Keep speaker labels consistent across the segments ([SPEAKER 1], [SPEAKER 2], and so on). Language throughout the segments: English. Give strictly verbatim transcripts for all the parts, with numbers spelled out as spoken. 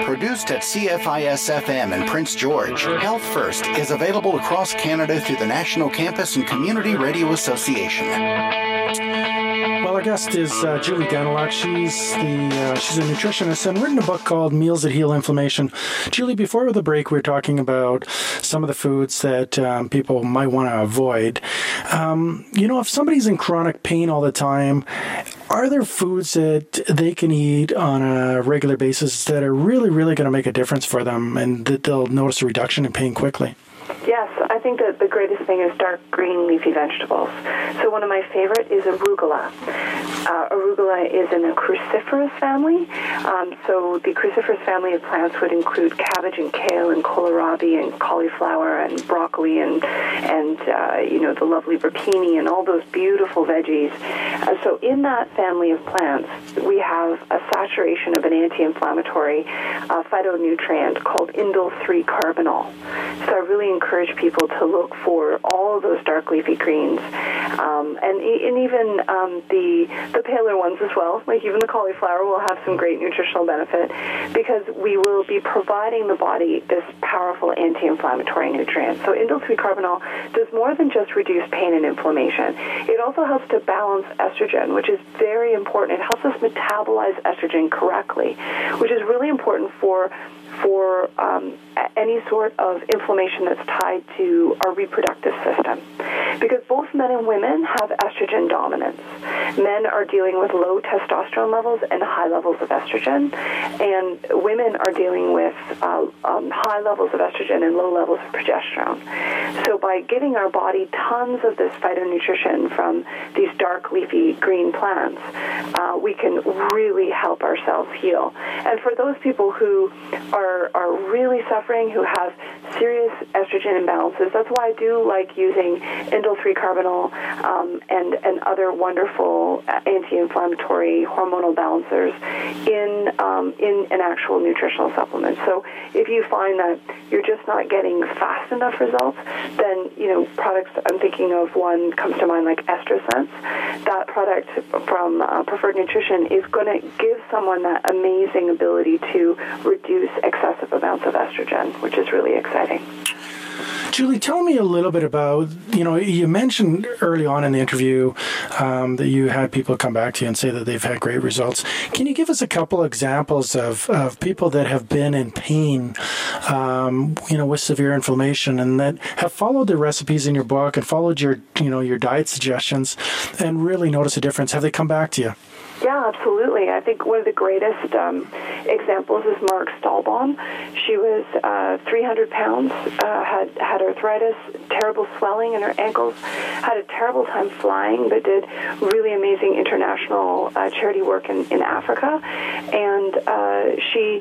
[SPEAKER 1] Produced at C F I S F M in Prince George, Health First is available across Canada through the National Campus and Community Radio Association.
[SPEAKER 2] Well, our guest is uh, Julie Daniluk. She's the uh, she's a nutritionist and written a book called Meals That Heal Inflammation. Julie, before the break, we were talking about some of the foods that um, people might want to avoid. Um, you know, if somebody's in chronic pain all the time, are there foods that they can eat on a regular basis that are really, really going to make a difference for them and that they'll notice a reduction in pain quickly?
[SPEAKER 3] Yes, I think that the greatest thing is dark green leafy vegetables. So one of my favorite is arugula. Uh, arugula is in the cruciferous family. Um, so the cruciferous family of plants would include cabbage and kale and kohlrabi and cauliflower and broccoli and, and uh, you know, the lovely rapini and all those beautiful veggies. Uh, so in that family of plants, we have a saturation of an anti-inflammatory uh, phytonutrient called indole three carbinol. So I really encourage people to look for all of those dark leafy greens, um, and, and even um, the the paler ones as well. Like even the cauliflower will have some great nutritional benefit because we will be providing the body this powerful anti-inflammatory nutrient. So indole three carbinol does more than just reduce pain and inflammation. It also helps to balance estrogen, which is very important. It helps us metabolize estrogen correctly, which is really important for for um, any sort of inflammation that's tied to our reproductive system. Because both men and women have estrogen dominance. Men are dealing with low testosterone levels and high levels of estrogen, and women are dealing with uh, um, high levels of estrogen and low levels of progesterone. So by giving our body tons of this phytonutrition from these dark leafy green plants, uh, we can really help ourselves heal. And for those people who are, are really suffering, who have serious estrogen imbalances, that's why I do like using indole three carbinol um, and, and other wonderful anti-inflammatory hormonal balancers in, um, in an actual nutritional supplement. So if you find that you're just not getting fast enough results, then, you know, products, I'm thinking of one comes to mind like EstroSense. That product from uh, Preferred Nutrition is going to give someone that amazing ability to reduce excessive amounts of estrogen, which is really exciting.
[SPEAKER 2] Julie, tell me a little bit about, you know, you mentioned early on in the interview um, that you had people come back to you and say that they've had great results. Can you give us a couple examples of, of people that have been in pain, um, you know, with severe inflammation and that have followed the recipes in your book and followed your, you know, your diet suggestions and really notice a difference? Have they come back to you?
[SPEAKER 3] Yeah, absolutely. I think one of the greatest um, examples is Mark Stahlbaum. She was uh, three hundred pounds, uh, had, had arthritis, terrible swelling in her ankles, had a terrible time flying, but did really amazing international uh, charity work in, in Africa. And uh, she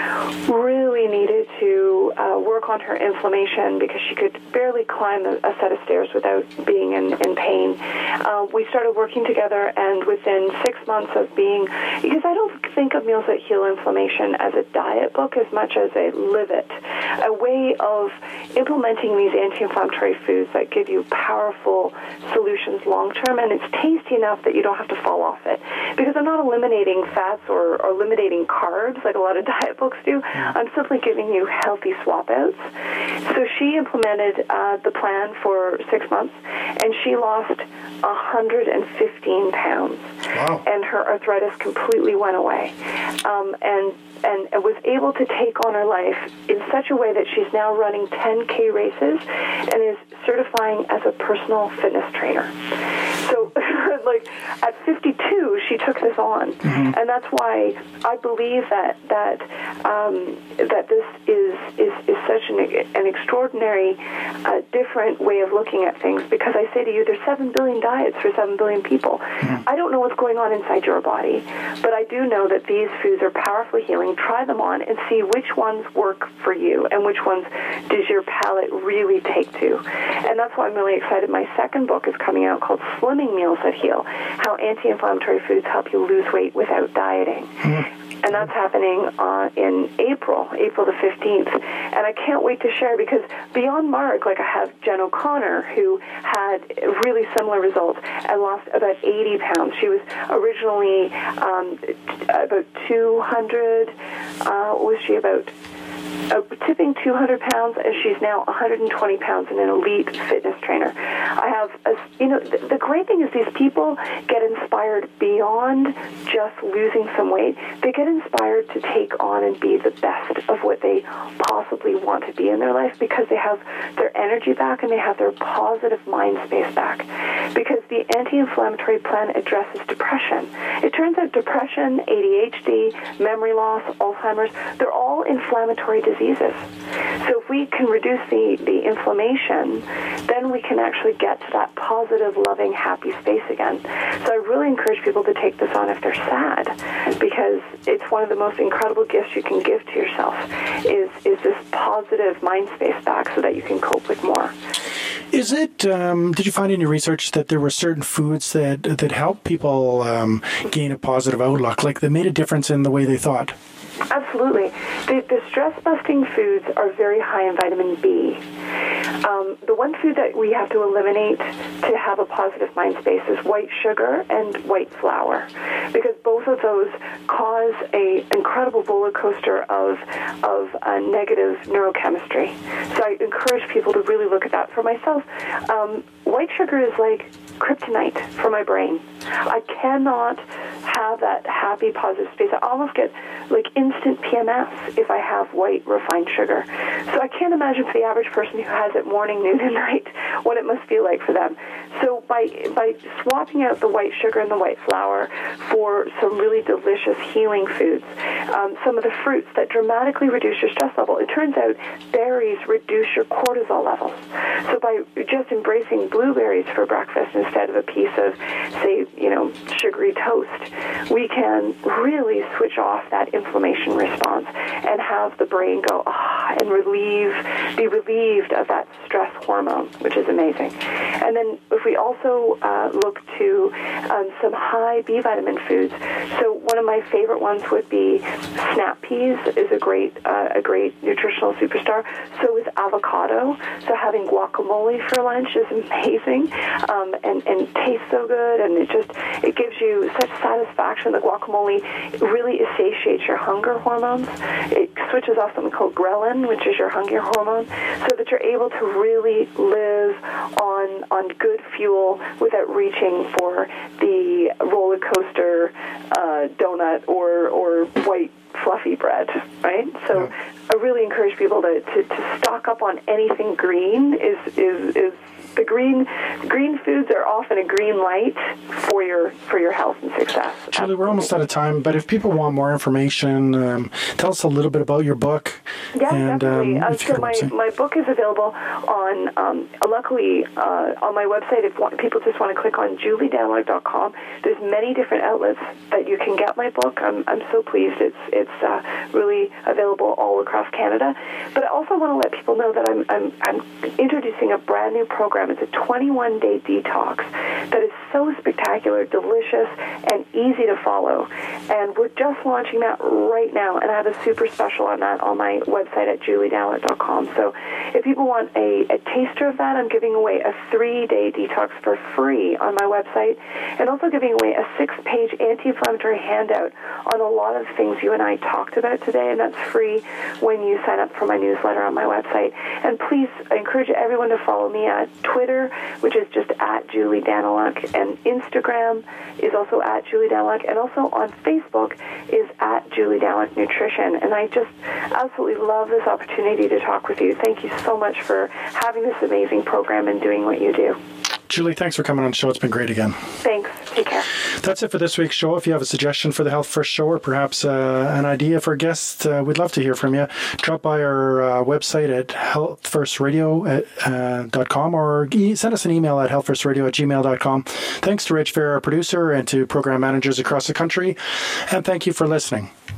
[SPEAKER 3] really needed to uh, work on her inflammation because she could barely climb a, a set of stairs without being in, in pain. Uh, we started working together, and within six months of being, because I don't think of Meals That Heal Inflammation as a diet book as much as a live it, a way of implementing these anti-inflammatory foods that give you powerful solutions long term, and it's tasty enough that you don't have to fall off it. Because I'm not eliminating fats or, or eliminating carbs like a lot of diet books do. I'm simply giving you healthy swap outs. So she implemented uh, the plan for six months, and she lost one hundred fifteen pounds.
[SPEAKER 2] Wow.
[SPEAKER 3] And her arthritis completely went away, um, and, and and was able to take on her life in such a way that she's now running ten K races and is certifying as a personal fitness trainer. So, like, at fifty-two, she took this on, mm-hmm. and that's why I believe that that um, that this is is, is such an, an extraordinary, uh, different way of looking at things, because I say to you, there's seven billion diets for seven billion people. Mm-hmm. I don't know what's going on inside your body, but I do know that these foods are powerfully healing. Try them on and see which ones work for you and which ones does your palate really take to. And that's why I'm really excited. My second book is coming out called Slimming Meals That Heal. Wheel, how anti-inflammatory foods help you lose weight without dieting. Mm-hmm. And that's happening uh, in April, April the fifteenth. And I can't wait to share, because beyond Mark, like I have Jen O'Connor, who had really similar results and lost about eighty pounds. She was originally um, about two hundred, uh, what was she, about Uh, tipping two hundred pounds, and she's now one hundred twenty pounds and an elite fitness trainer. I have, a, you know, the, the great thing is these people get inspired beyond just losing some weight. They get inspired to take on and be the best of what they possibly want to be in their life, because they have their energy back and they have their positive mind space back. Because the anti-inflammatory plan addresses depression. It turns out depression, A D H D, memory loss, Alzheimer's, they're all inflammatory diseases. So if we can reduce the, the inflammation, then we can actually get to that positive, loving, happy space again. So I really encourage people to take this on if they're sad, because it's one of the most incredible gifts you can give to yourself, is, is this positive mind space back so that you can cope with more.
[SPEAKER 2] Is it, um, did you find in your research that there were certain foods that, that help people um, gain a positive outlook, like that made a difference in the way they thought?
[SPEAKER 3] Absolutely. The, the stress-busting foods are very high in vitamin B. Um, the one food that we have to eliminate to have a positive mind space is white sugar and white flour, because both of those cause a incredible roller coaster of of uh, negative neurochemistry. So I encourage people to really look at that. For myself, um, white sugar is like kryptonite for my brain. I cannot have that happy, positive space. I almost get like instant P M S if I have white refined sugar. So I can't imagine for the average person who has it morning, noon, and night what it must feel like for them. So by by swapping out the white sugar and the white flour for some really delicious healing foods, um, some of the fruits that dramatically reduce your stress level, it turns out berries reduce your cortisol levels. So by just embracing blueberries for breakfast instead of a piece of, say, you know, sugary toast, we can really switch off that inflammation response and have the brain go, ah, and relieve, be relieved of that stress hormone, which is amazing. And then if we also uh, look to um, some high B vitamin foods, so one of my favorite ones would be snap peas is a great, uh, a great nutritional superstar. So is avocado. So having guacamole for lunch is amazing, um, and, and tastes so good, and it just, it gives you such satisfaction. The guacamole really satiates your hunger hormones. It switches off something called ghrelin, which is your hunger hormone, so that you're able to really live on on good fuel without reaching for the roller coaster uh, donut or or white fluffy bread, right? So yeah. I really encourage people to, to, to stock up on anything green. Is is is the green green foods are often a green light for your for your health and success.
[SPEAKER 2] Julie, we're almost out of time, but if people want more information, um, tell us a little bit about your book.
[SPEAKER 3] Yeah,
[SPEAKER 2] and,
[SPEAKER 3] definitely.
[SPEAKER 2] Um,
[SPEAKER 3] uh, so my, my book is available on, um, luckily, uh, on my website. If want, people just want to click on julie daniluk dot com, there's many different outlets that you can get my book. I'm I'm so pleased. It's it's uh, really available all across Canada. But I also want to let people know that I'm I'm I'm introducing a brand new program. It's a twenty-one day detox that is so spectacular, delicious, and easy to follow. And we're just launching that right now, and I have a super special on that on my website at julie daniluk dot com. So if people want a, a taster of that, I'm giving away a three-day detox for free on my website, and also giving away a six-page anti-inflammatory handout on a lot of things you and I talked about today, and that's free when you sign up for my newsletter on my website. And please, I encourage everyone to follow me at Twitter, which is just at Julie Daniluk, and Instagram is also at Julie Daniluk, and also on Facebook is at Julie Daniluk Nutrition. And I just absolutely love this opportunity to talk with you. Thank you so much for having this amazing program and doing what you do.
[SPEAKER 2] Julie, thanks for coming on the show. It's been great again.
[SPEAKER 3] Thanks. Take care.
[SPEAKER 2] That's it for this week's show. If you have a suggestion for the Health First Show, or perhaps uh, an idea for a guest, uh, we'd love to hear from you. Drop by our uh, website at health first radio dot com, or e- send us an email at health first radio at gmail dot com. Thanks to Rich Fair, our producer, and to program managers across the country. And thank you for listening.